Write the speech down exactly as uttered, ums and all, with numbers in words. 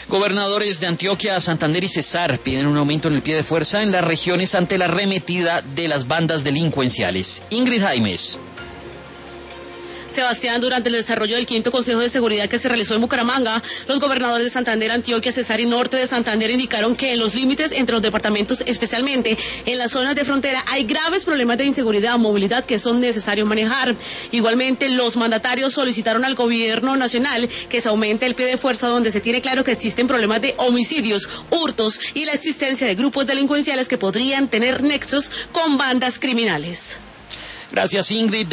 Gobernadores de Antioquia, Santander y Cesar piden un aumento en el pie de fuerza en las regiones ante la arremetida de las bandas delincuenciales. Ingrid Jaimes. Sebastián, durante el desarrollo del quinto Consejo de Seguridad que se realizó en Bucaramanga, los gobernadores de Santander, Antioquia, Cesar y Norte de Santander indicaron que en los límites entre los departamentos, especialmente en las zonas de frontera, hay graves problemas de inseguridad o movilidad que son necesarios manejar. Igualmente, los mandatarios solicitaron al gobierno nacional que se aumente el pie de fuerza donde se tiene claro que existen problemas de homicidios, hurtos y la existencia de grupos delincuenciales que podrían tener nexos con bandas criminales. Gracias, Ingrid.